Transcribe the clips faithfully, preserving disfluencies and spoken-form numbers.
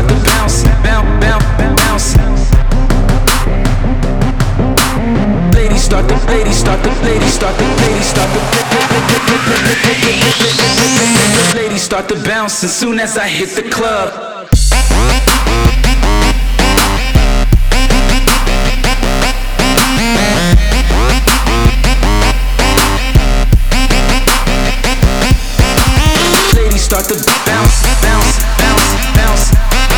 start to bounce, bounce, bounce, bounce. Ladies start to, ladies start to, ladies start to, ladies start to, ladies start to bounce as soon as I hit the club. Ladies start to bounce, bounce, bounce, bounce.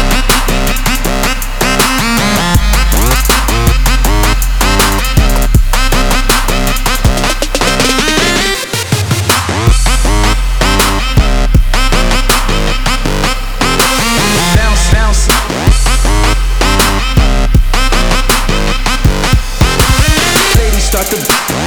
Start to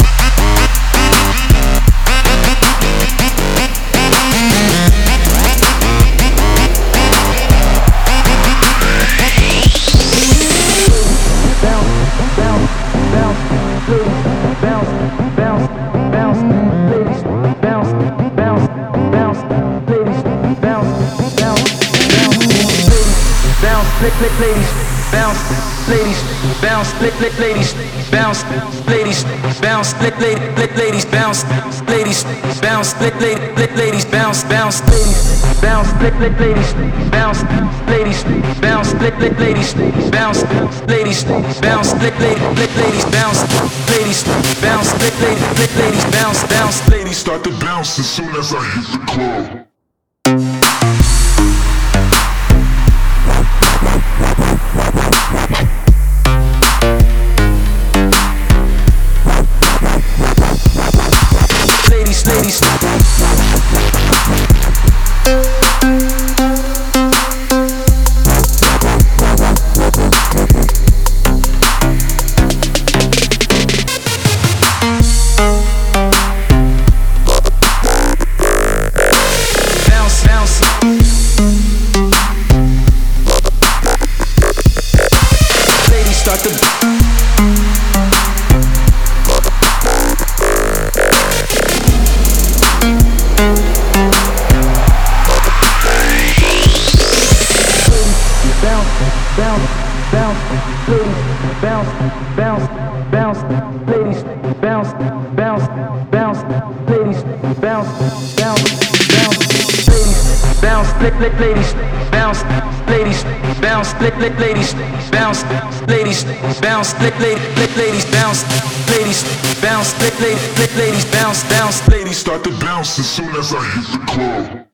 ladies, bounce, ladies, bounce, ladies, bounce, ladies, bounce, ladies, bounce, ladies, bounce, ladies, bounce, bounce, ladies, bounce, ladies, bounce, ladies, bounce, ladies, bounce, ladies, bounce, ladies, bounce, ladies, bounce, ladies, bounce, bounce. Ladies start to bounce as soon as I hit the club. Ladies, ladies. Bounce, bounce. Ladies start to bounce, bounce, ladies, bounce, bounce, bounce, ladies, bounce, bounce, bounce, ladies, bounce, bounce, bounce, ladies, bounce, ladies, bounce, ladies, bounce, ladies, bounce, ladies, bounce, ladies, bounce, ladies, bounce, ladies, bounce, bounce. Ladies start to bounce as soon as I hit the club.